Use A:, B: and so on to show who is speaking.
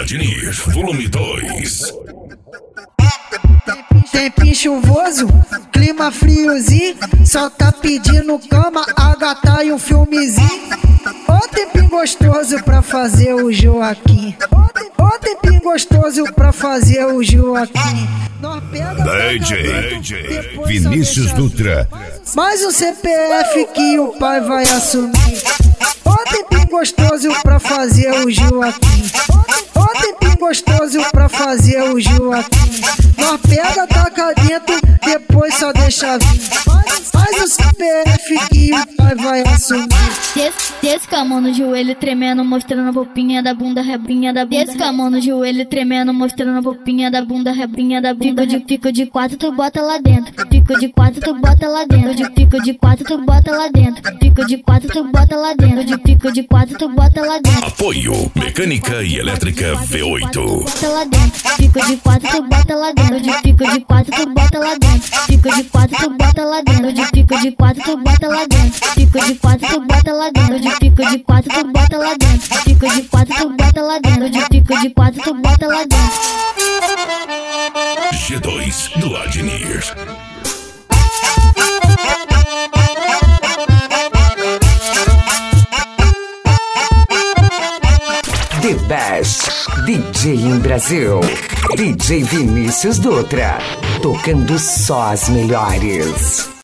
A: Adnir, volume 2.
B: Tempinho chuvoso, clima friozinho, só tá pedindo cama, a gata e um filmezinho. Ô tempinho gostoso pra fazer o Joaquim. Ô tempinho gostoso pra fazer o Joaquim. Nós pega
A: DJ Vinícius Dutra.
B: mais um CPF que o pai vai assumir. Ô tempinho gostoso pra fazer o Joaquim. Ô tempinho gostoso pra fazer o Joaquim. Nós pega, taca dentro, depois só deixa vir. Faz o CPF que o pai vai assumir.
C: Desce com a mão no joelho tremendo, mostrando a popinha da bunda, rebinha da bunda. Desce com a mão no joelho tremendo, mostrando a popinha da bunda, rebinha da bunda. Fico de quatro, tu bota lá dentro. Fico de quatro, tu bota lá dentro. Fico de quatro, tu bota lá dentro. Fico de quatro, tu bota lá dentro. Fico de quatro, tu bota lá dentro.
A: Apoio Mecânica e Elétrica V8.
C: Bota lá dentro. Fico de quatro, tu bota lá dentro. Fico de quatro, tu bota lá dentro. Fico de quatro, tu bota lá dentro. Fico de quatro, tu bota lá dentro. Fico de quatro, tu bota lá dentro. Fico de quatro, tu bota lá dentro. Fico de quatro, tu bota lá dentro. Fico de quatro, tu bota lá dentro.
A: G2 do Adnir.
D: The Best DJ em Brasil. DJ Vinícius Dutra. Tocando só as melhores.